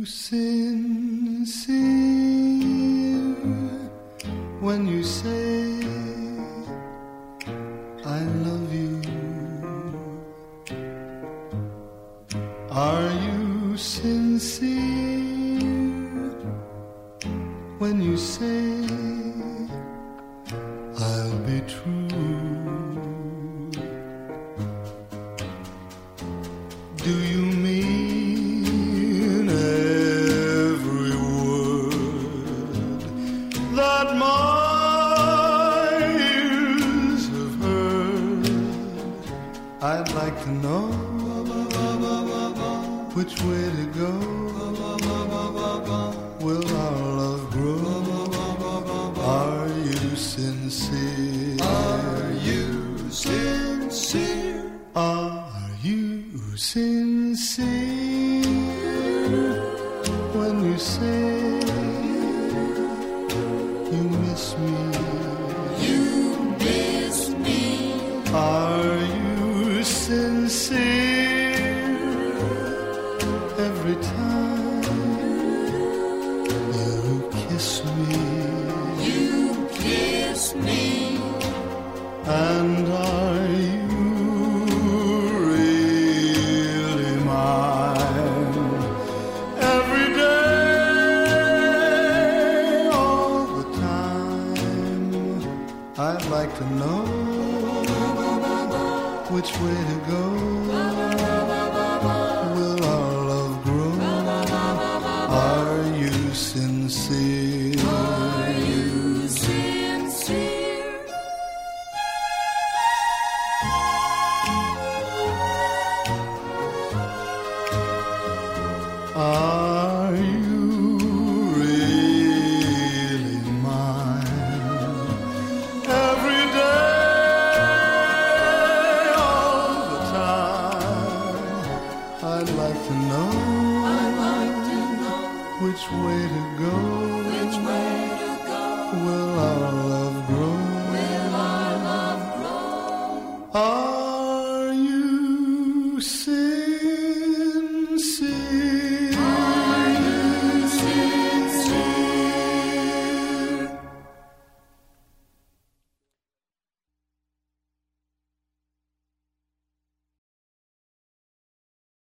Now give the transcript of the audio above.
sincere when you say I love you? Are you sincere when you say I'll be true? Do you mean every word that my ears have heard? I'd like to know which way to go. Will our love grow? Are you sincere? Are you sincere? Are you sincere when you say you miss me? You miss me. Are you sincere every time you kiss me? You kiss me. And are you really mine every day, all the time? I'd like to know which way to go. Will our love grow? Are you sincere? Are you sincere? Are you really mine every day, all the time? I'd like to know which way to go. Which way to go? Will our love grow? Will our love grow?